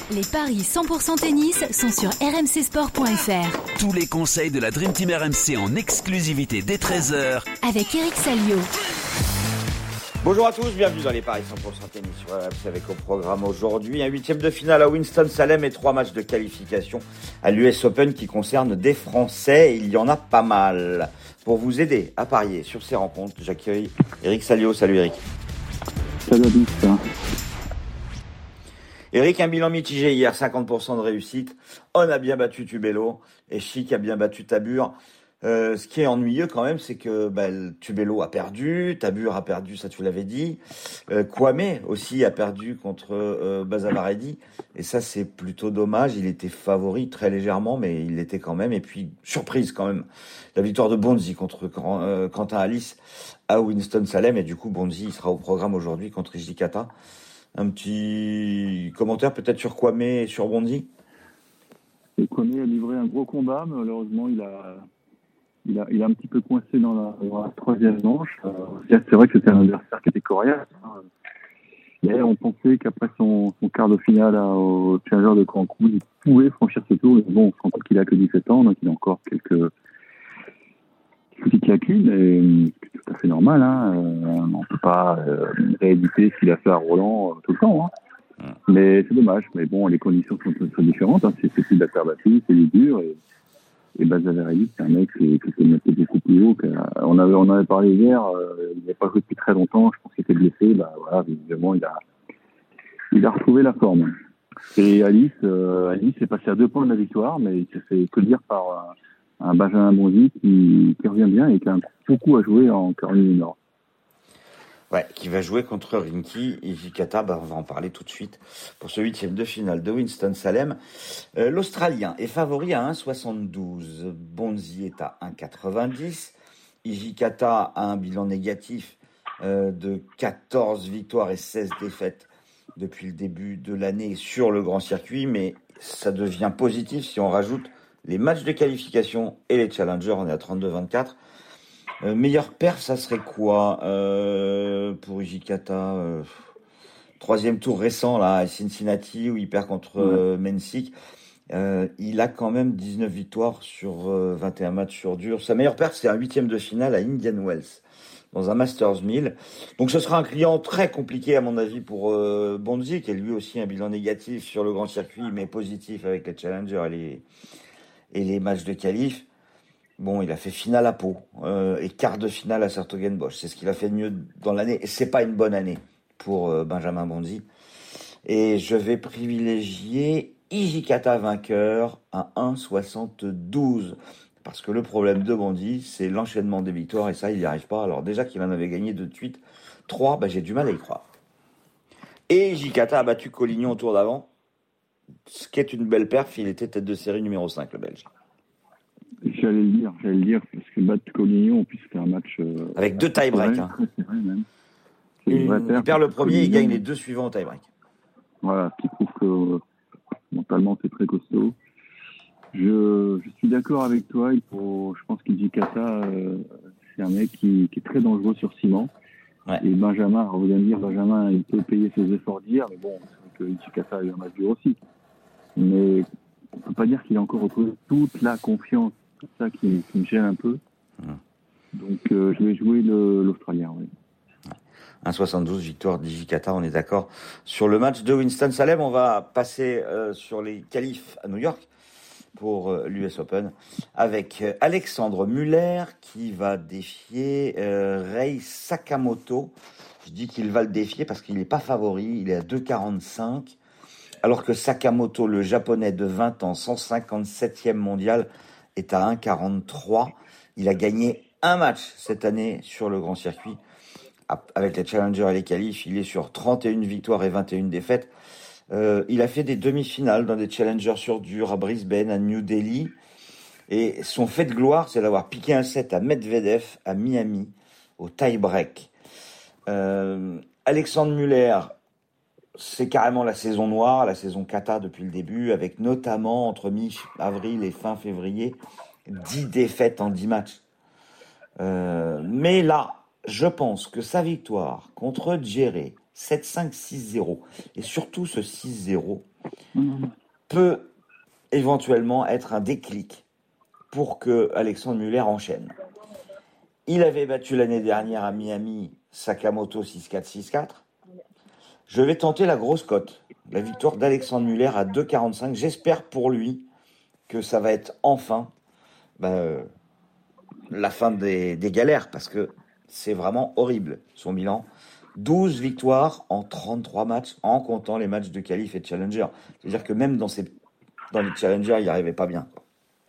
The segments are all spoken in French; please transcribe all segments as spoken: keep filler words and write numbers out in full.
Les paris cent pour cent tennis sont sur r m c sport point f r. Tous les conseils de la Dream Team R M C en exclusivité dès treize heures avec Eric Salio. Bonjour à tous, bienvenue dans les paris cent pour cent tennis sur R M C avec au programme aujourd'hui un huitième de finale à Winston-Salem et trois matchs de qualification à l'U S Open qui concernent des Français. Il y en a pas mal. Pour vous aider à parier sur ces rencontres, j'accueille Eric Salio. Salut Eric. Salut à tous. Eric, un bilan mitigé hier, cinquante pour cent de réussite. On a bien battu Tubello et Chic a bien battu Tabur. Euh, ce qui est ennuyeux quand même, c'est que bah, Tubello a perdu, Tabur a perdu, ça tu l'avais dit. Euh, Kwame aussi a perdu contre euh, Bazavaredi. Et ça, c'est plutôt dommage. Il était favori très légèrement, mais il l'était quand même. Et puis, surprise quand même, la victoire de Bonzi contre euh, Quentin Alice à Winston-Salem. Et du coup, Bonzi, il sera au programme aujourd'hui contre Hijikata. Un petit commentaire peut-être sur Kwame et sur Bonzi. Et Kwame a livré un gros combat, mais malheureusement, il a, il a, il a un petit peu coincé dans la, dans la troisième manche. Euh, c'est vrai que c'était un adversaire qui était coriace. Hein. Hier, on pensait qu'après son, son quart de finale à, au Challenger de Cancun, il pouvait franchir ce tour. Mais bon, on se rend compte qu'il a que dix-sept ans, donc il a encore quelques petites lacunes. Et c'est tout à fait normal. Hein. Euh, on ne peut pas euh, rééditer ce qu'il a fait à Roland euh, tout le temps. Hein. Mais c'est dommage. Mais bon, les conditions sont, sont différentes. Hein. C'est, c'est plus de la terre battue, c'est du dur. Et, et Bazavaredi, c'est un mec qui, qui s'est mettre beaucoup plus haut. On avait, on avait parlé hier. Euh, il n'avait pas joué depuis très longtemps. Je pense qu'il était blessé. Bah voilà, évidemment, il a, il a retrouvé la forme. Et Alice, euh, Alice est passé à deux points de la victoire, mais il s'est fait que dire par un, un Benjamin Bonzi qui, qui revient bien et qui a beaucoup à jouer en Caroline du Nord. Ouais, qui va jouer contre Rinky et Hijikata, bah on va en parler tout de suite pour ce huitième de finale de Winston-Salem. Euh, L'Australien est favori à un virgule soixante-douze, Bonzi est à un virgule quatre-vingt-dix, Hijikata a un bilan négatif euh, de quatorze victoires et seize défaites depuis le début de l'année sur le grand circuit, mais ça devient positif si on rajoute les matchs de qualification et les challengers. On est à trente-deux vingt-quatre. Euh, meilleur perf, ça serait quoi euh, pour Hijikata euh, troisième tour récent là à Cincinnati où il perd contre euh, Mensik. Euh, il a quand même dix-neuf victoires sur euh, vingt et un matchs sur dur. Sa meilleure perf, c'est un huitième de finale à Indian Wells dans un Masters mille. Donc ce sera un client très compliqué à mon avis pour euh, Bonzi, qui a lui aussi un bilan négatif sur le grand circuit, mais positif avec les challengers et les, et les matchs de qualif. Bon, il a fait finale à Pau euh, et quart de finale à Sertogenbosch. C'est ce qu'il a fait de mieux dans l'année. Et c'est pas une bonne année pour euh, Benjamin Bonzi. Et je vais privilégier Hijikata vainqueur à un virgule soixante-douze. Parce que le problème de Bonzi, c'est l'enchaînement des victoires. Et ça, il n'y arrive pas. Alors déjà qu'il en avait gagné deux de suite, trois, bah, j'ai du mal à y croire. Et Hijikata a battu Collignon au tour d'avant. Ce qui est une belle perf. Il était tête de série numéro cinq, le Belge. J'allais le dire, j'allais le dire, parce que battre Collignon, puis c'était un match... Euh, avec deux tie-breaks. Hein. C'est vrai, même. C'est il, il perd le premier, il gagne les deux suivants au tie-break. Voilà, ce qui prouve que euh, mentalement c'est très costaud. Je, je suis d'accord avec toi, il faut, je pense qu'Hijikata, euh, c'est un mec qui, qui est très dangereux sur ciment. Ouais. Et Benjamin, on vient de dire, Benjamin, il peut payer ses efforts d'hier, mais bon, c'est que Hijikata a eu un match dur aussi. Mais on ne peut pas dire qu'il a encore retrouvé toute la confiance. C'est ça qui, qui me gêne un peu. Mmh. Donc, euh, je vais jouer le, l'Australien, oui. un virgule soixante-douze, victoire d'Hijikata, on est d'accord. Sur le match de Winston-Salem, on va passer euh, sur les qualifs à New York pour euh, l'U S Open avec euh, Alexandre Muller qui va défier euh, Rei Sakamoto. Je dis qu'il va le défier parce qu'il n'est pas favori, il est à deux virgule quarante-cinq. Alors que Sakamoto, le japonais de vingt ans, cent cinquante-septième mondial, est à un virgule quarante-trois. Il a gagné un match cette année sur le grand circuit. Avec les challengers et les qualifs, il est sur trente et une victoires et vingt et une défaites. Euh, il a fait des demi-finales dans des challengers sur dur à Brisbane, à New Delhi. Et son fait de gloire, c'est d'avoir piqué un set à Medvedev, à Miami, au tie-break. Euh, Alexandre Muller, c'est carrément la saison noire, la saison cata depuis le début, avec notamment entre mi-avril et fin février, dix défaites en dix matchs. Euh, mais là, je pense que sa victoire contre Djere, sept cinq six zéro, et surtout ce six zéro, Mmh. peut éventuellement être un déclic pour que Alexandre Muller enchaîne. Il avait battu l'année dernière à Miami Sakamoto six quatre six quatre. Je vais tenter la grosse cote, la victoire d'Alexandre Muller à deux quarante-cinq. J'espère pour lui que ça va être enfin bah, euh, la fin des, des galères, parce que c'est vraiment horrible son bilan. douze victoires en trente-trois matchs, en comptant les matchs de qualif et de challenger. C'est-à-dire que même dans, ces, dans les challengers, il n'y arrivait pas bien.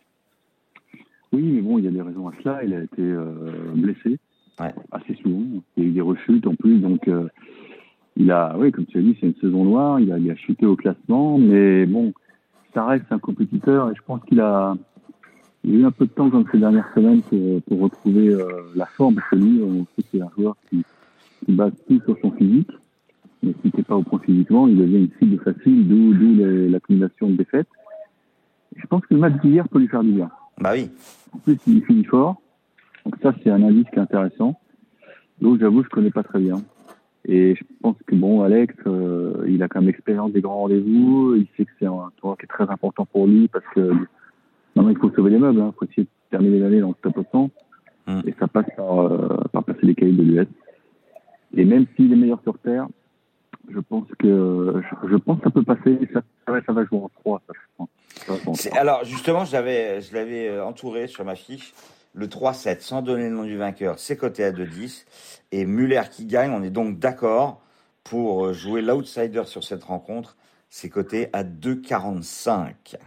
Oui, mais bon, il y a des raisons à cela. Il a été euh, blessé Ouais. assez souvent. Il y a eu des rechutes en plus, donc euh, il a, oui, comme tu as dit, c'est une saison noire. Il a, il a chuté au classement, mais bon, ça reste un compétiteur et je pense qu'il a, il a eu un peu de temps dans ces dernières semaines pour, pour retrouver euh, la forme. Parce que lui, on sait que c'est un joueur qui, qui base tout sur son physique. Mais s'il n'était pas au point physiquement, il devient une cible facile, d'où, d'où l'accumulation de défaites. Et je pense que le match d'hier peut lui faire du bien. Bah oui. En plus, il finit fort. Donc ça, c'est un indice qui est intéressant. Donc, j'avoue, je connais pas très bien. Et je pense que, bon, Alex, euh, il a quand même l'expérience des grands rendez-vous. Il sait que c'est un tournoi qui est très important pour lui parce que, non, il faut sauver les meubles. Il hein. faut essayer de terminer l'année dans le top cent. Mm. Et ça passe par, euh, par passer les cahiers de l'U S. Et même s'il est meilleur sur terre, je pense que, je, je pense que ça peut passer. Ça, ça va jouer en trois, ça, je pense. C'est, alors justement, je l'avais, je l'avais entouré sur ma fiche. Le trois sept, sans donner le nom du vainqueur, c'est coté à deux dix. Et Muller qui gagne, on est donc d'accord pour jouer l'outsider sur cette rencontre. C'est coté à deux quarante-cinq.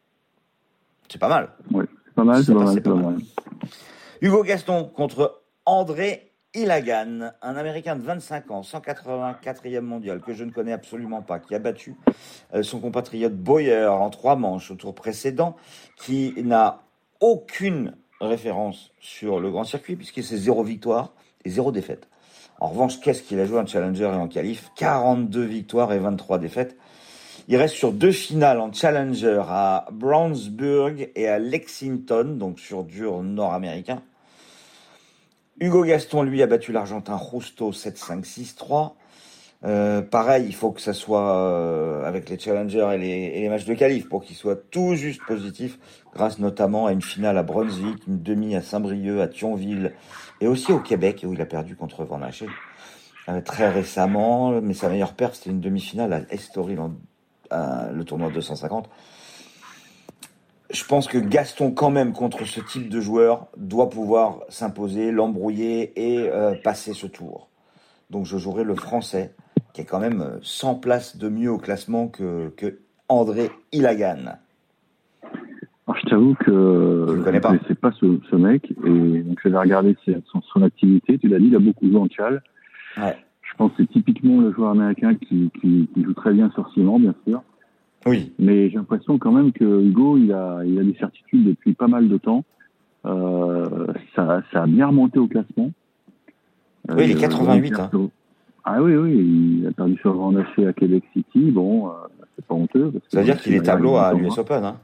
C'est pas mal. Oui, c'est pas mal, c'est, pas, mal, c'est pas, pas mal. mal. Hugo Gaston contre André Ilagan, un Américain de vingt-cinq ans, cent quatre-vingt-quatrième mondial, que je ne connais absolument pas, qui a battu euh, son compatriote Boyer en trois manches au tour précédent, qui n'a aucune référence sur le grand circuit, puisque c'est zéro victoire et zéro défaite. En revanche, qu'est-ce qu'il a joué en challenger et en qualif ? quarante-deux victoires et vingt-trois défaites. Il reste sur deux finales en challenger à Brownsburg et à Lexington, donc sur dur nord-américain. Hugo Gaston, lui, a battu l'Argentin Justo sept cinq six trois. Euh, pareil, il faut que ça soit euh, avec les challengers et les, et les matchs de qualif pour qu'il soit tout juste positif, grâce notamment à une finale à Brunswick, une demi à Saint-Brieuc, à Thionville et aussi au Québec, où il a perdu contre Van Haché euh, très récemment. Mais sa meilleure perf, c'était une demi-finale à Estoril, en, à, le tournoi deux cent cinquante. Je pense que Gaston, quand même, contre ce type de joueur, doit pouvoir s'imposer, l'embrouiller et euh, passer ce tour. Donc je jouerai le Français, qui est quand même cent places de mieux au classement que, que André Ilagan. Alors, je t'avoue que je ne connais pas. Je ne connaissais pas ce, ce mec, et donc j'avais regardé son, son activité. Tu l'as dit, il a beaucoup joué en tchal. Ouais. Je pense que c'est typiquement le joueur américain qui, qui, qui joue très bien sur ciment, bien sûr. Oui. Mais j'ai l'impression quand même que Hugo, il a, il a des certitudes depuis pas mal de temps. Euh, ça, ça a bien remonté au classement. Oui, il est quatre-vingt-huit. Hein. Ah oui, oui, il a perdu sur le Grand Haché à Québec City. Bon, euh, c'est pas honteux. Parce que ça veut dire qu'il est tableau à l'U S Open, hein.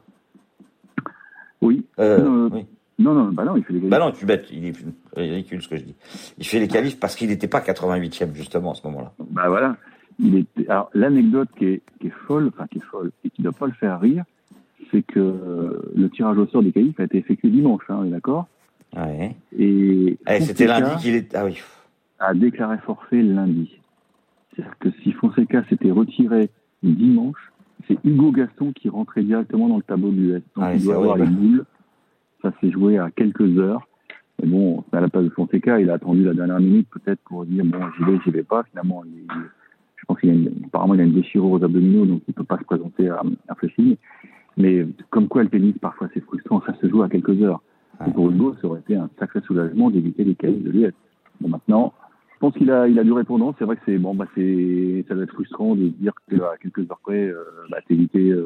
Oui. Euh, non, oui. Non, non, bah non, il fait les qualifs. Bah non, tu bêtes, il est ridicule ce que je dis. Il fait les qualifs parce qu'il n'était pas quatre-vingt-huitième justement à ce moment-là. Bah voilà. Il était... Alors l'anecdote qui est, qui est folle, enfin qui est folle, et qui ne doit pas le faire rire, c'est que euh, le tirage au sort des qualifs a été effectué dimanche, hein, on est d'accord ? Ouais. Et eh, c'était lundi qu'il est. Ah oui. A déclaré forfait lundi. C'est-à-dire que si Fonseca s'était retiré dimanche, c'est Hugo Gaston qui rentrait directement dans le tableau de l'U S. Donc ah, il doit avoir les boules. Ça s'est joué à quelques heures. Mais bon, à la place de Fonseca, il a attendu la dernière minute peut-être pour dire bon, j'y vais, j'y vais pas. Finalement, il, je pense qu'il a une, apparemment il a une déchirure aux abdominaux, donc il peut pas se présenter à, à Flushing. Mais comme quoi le tennis, parfois c'est frustrant, ça se joue à quelques heures. Et pour Hugo, ça aurait été un sacré soulagement d'éviter les qualifs de l'U S. Bon, maintenant, je pense qu'il a, il a du répondant. C'est vrai que c'est bon, bah c'est, ça doit être frustrant de dire qu'à quelques heures près, euh, bah t'éviter euh,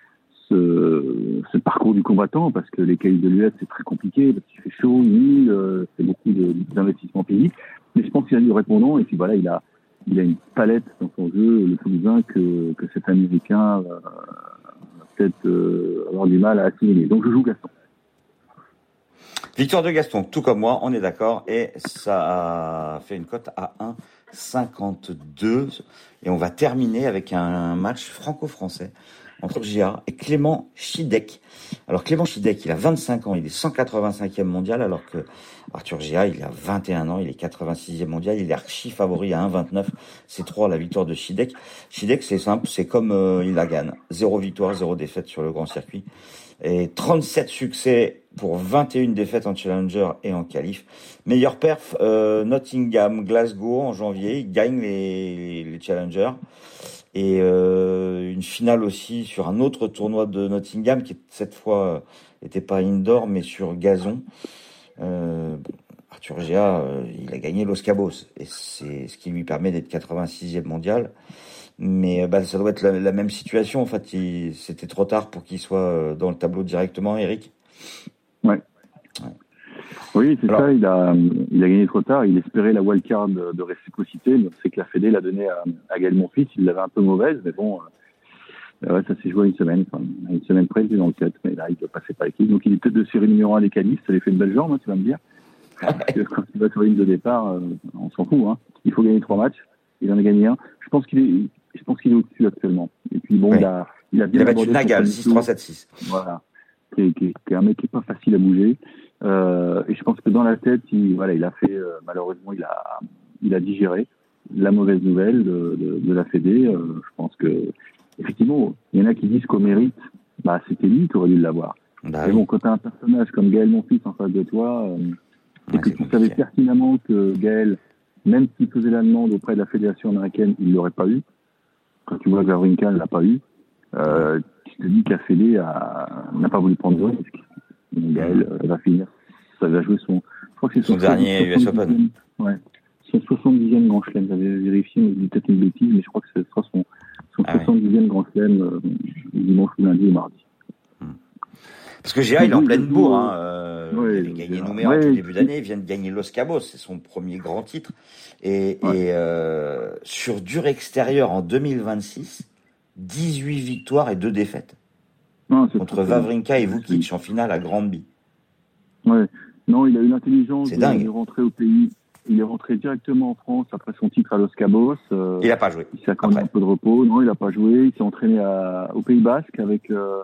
ce, ce parcours du combattant, parce que les qualifs de l'U S c'est très compliqué, parce qu'il fait chaud, nuit, euh, c'est beaucoup de, d'investissement physique. Mais je pense qu'il a du répondant, et puis voilà, il a, il a une palette dans son jeu, le Toulousain, que, que cet Américain euh, va peut-être euh, avoir du mal à assimiler. Donc je joue Gaston. Victoire de Gaston, tout comme moi, on est d'accord. Et ça a fait une cote à un virgule cinquante-deux. Et on va terminer avec un match franco-français entre J A et Clément Chidec. Alors Clément Chidec, il a vingt-cinq ans, il est cent quatre-vingt-cinquième mondial, alors que Arthur Gia, il a vingt et un ans, il est quatre-vingt-sixième mondial, il est archi favori à un virgule vingt-neuf. C'est trois la victoire de Chidec. Chidec, c'est simple, c'est comme euh, il la gagne. Zéro victoire, zéro défaite sur le grand circuit. Et trente-sept succès pour vingt et une défaites en Challenger et en qualif. Meilleur perf, euh, Nottingham, Glasgow en janvier. Il gagne les, les Challengers. Et euh, une finale aussi sur un autre tournoi de Nottingham qui cette fois n'était pas indoor mais sur gazon. Euh, bon, Arthur Gia, euh, il a gagné Los Cabos et c'est ce qui lui permet d'être quatre-vingt-sixième mondial. Mais bah, ça doit être la, la même situation. En fait, il, c'était trop tard pour qu'il soit dans le tableau directement, Eric. Ouais. ouais. Oui, c'est Alors, ça. Il a, il a gagné trop tard. Il espérait la wildcard de, de réciprocité. Mais c'est que la Fédé l'a donné à, à Gaël Monfils. Il l'avait un peu mauvaise, mais bon, euh, ouais, ça s'est joué une semaine. Enfin, une semaine près, il est dans le cut, mais là, il doit passer par l'équipe. Donc, il est peut-être de série numéro un des qualifs. Ça lui fait une belle jambe, hein, tu vas me dire. Parce que quand il va sur une de départ, euh, on s'en fout. Hein. Il faut gagner trois matchs. Il en a gagné un. Je pense qu'il est. Je pense qu'il est au-dessus actuellement. Et puis bon, oui. il a, il a bien il a battu Nagal, six trois sept six. Voilà. Qui est, qui, est, qui est un mec qui est pas facile à bouger. Euh, et je pense que dans la tête, il, voilà, il a fait, euh, malheureusement, il a, il a digéré la mauvaise nouvelle de, de, de la Fédé. Euh, je pense que, effectivement, il y en a qui disent qu'au mérite, bah, c'était lui qui aurait dû l'avoir. Bah, Mais oui. bon, quand t'as un personnage comme Gaël Monfils en face de toi, euh, ouais, et que tu compliqué. savais pertinemment que Gaël, même s'il faisait la demande auprès de la fédération américaine, il l'aurait pas eu. Quand tu vois que Wawrinka ne l'a pas eu, euh, tu te dis que la Fédé a, n'a pas voulu prendre de risque. Gaël euh, va finir, ça va jouer son, je crois que c'est son, son dernier U S Open. Ouais, son soixante-dixième grand chelem. J'avais vérifié, mais je dis peut-être une bêtise, mais je crois que ce sera son, son ah soixante-dixième ouais. grand chelem euh, dimanche, lundi et mardi. Parce que G A, il est en pleine bourre. Hein. Euh, ouais, il avait gagné Nouméa ouais, en tout début d'année. Il vient de gagner Los Cabos. C'est son premier grand titre. Et, ouais. et euh, sur dur extérieur en deux mille vingt-six, dix-huit victoires et deux défaites. Non, contre Wawrinka et Vukic en finale à Granby. Ouais. Non, il a eu l'intelligence de, de rentrer au pays. Il est rentré directement en France après son titre à Los Cabos. Euh, il n'a pas joué. Il s'est accordé un peu de repos. Non, il n'a pas joué. Il s'est entraîné à, au Pays Basque avec... Euh,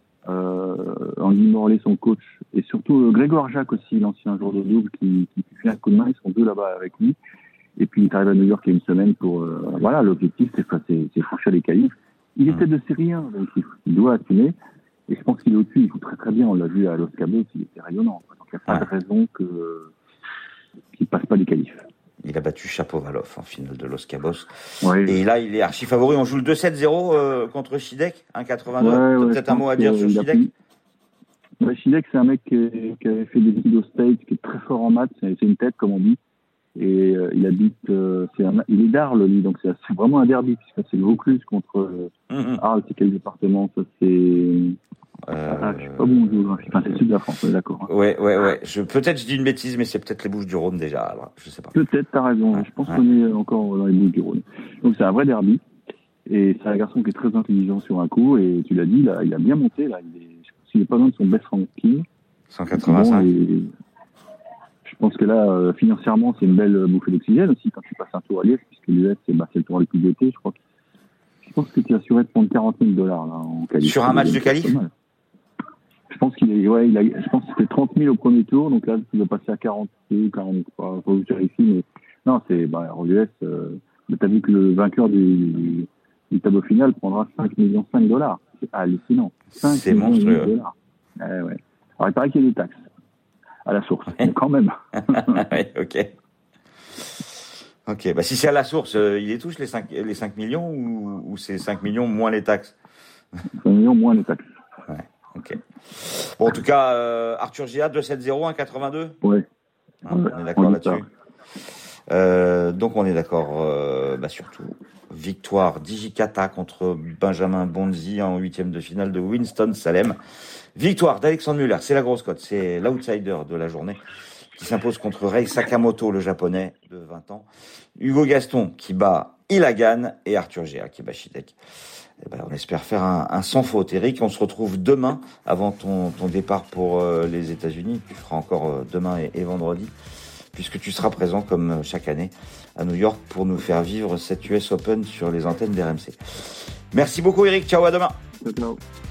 Euh, Andy Morley, son coach, et surtout euh, Grégoire Jacques aussi, l'ancien joueur de double qui, qui fait un coup de main. Ils sont deux là-bas avec lui. Et puis il arrive à New York il y a une semaine pour euh, voilà, l'objectif c'est, c'est, c'est franchir les qualifs. Il était de série un, donc il, il doit assumer. Et je pense qu'il est au-dessus. Il joue très très bien. On l'a vu à Los Cabos, il était rayonnant. Donc il n'y a pas ouais. de raison que qu'il passe pas les qualifs. Il a battu Chapovalov en finale de Los Cabos. Ouais. Et là, il est archi favori. On joue le deux sept zéro euh, contre Chidec, un virgule quatre-vingt-deux. Ouais, ouais, peut-être un mot à dire sur Chidec. Ouais, Chidec, c'est un mec qui, qui avait fait des études au States, qui est très fort en maths. C'est, c'est une tête, comme on dit. Et euh, il habite... Euh, c'est un, il est d'Arles, lui. Donc c'est, c'est vraiment un derby, puisque c'est le Vaucluse contre euh, mm-hmm. Arles. C'est quel département? Ça, c'est... Euh... Ah, je suis pas bon en géographie. Enfin, c'est le sud de la France, on est d'accord. Hein. Ouais, ouais, ouais. Je, peut-être je dis une bêtise, mais c'est peut-être les Bouches-du-Rhône déjà. Alors, je sais pas. Peut-être, t'as raison. Ouais, je pense ouais. qu'on est encore dans les Bouches-du-Rhône. Donc c'est un vrai derby. Et c'est un garçon qui est très intelligent sur un coup. Et tu l'as dit, là, il a bien monté. Là, il est, je pense qu'il est pas loin de son best ranking. cent quatre-vingt-cinq. Bon, et je pense que là, euh, financièrement, c'est une belle bouffée d'oxygène aussi quand tu passes un tour à Liège, puisque l'U S, c'est, bah, c'est le tour le plus d'été. Je crois que, je pense que tu es assuré de prendre quarante mille dollars là en qualif. Sur un match de qualif. Je pense qu'il est, ouais, il a, je pense que c'était trente mille au premier tour, donc là, il va passer à quarante-deux, quarante-trois, faut que je vérifie, mais non, c'est, bah, en U S, euh, t'as vu que le vainqueur du, du tableau final prendra cinq millions cinq dollars. C'est hallucinant. C'est monstrueux. Dollars. Eh, ouais. Alors, il paraît qu'il y a des taxes à la source, mais quand même. Ouais, ok. Ok, bah, si c'est à la source, euh, il les touche les cinq, les cinq millions ou, ou c'est cinq millions moins les taxes? cinq millions moins les taxes. Ouais. Ok. Bon, en tout cas, euh, Arthur Gia, deux sept zéro, un virgule quatre-vingt-deux. Ouais. Hein, on est d'accord on là-dessus. Euh, donc, on est d'accord, euh, bah, surtout. Victoire d'Hijikata contre Benjamin Bonzi en huitième de finale de Winston-Salem. Victoire d'Alexandre Muller. C'est la grosse cote. C'est l'outsider de la journée qui s'impose contre Rei Sakamoto, le japonais de vingt ans. Hugo Gaston qui bat Ilagan et Arthur Gia qui bat Chidec. eh ben, on espère faire un, un sans faute. Eric, on se retrouve demain avant ton, ton départ pour euh, les États-Unis. Tu feras encore euh, demain et, et vendredi, puisque tu seras présent comme chaque année à New York pour nous faire vivre cette U S Open sur les antennes d'R M C. Merci beaucoup Eric, ciao, à demain. Ciao.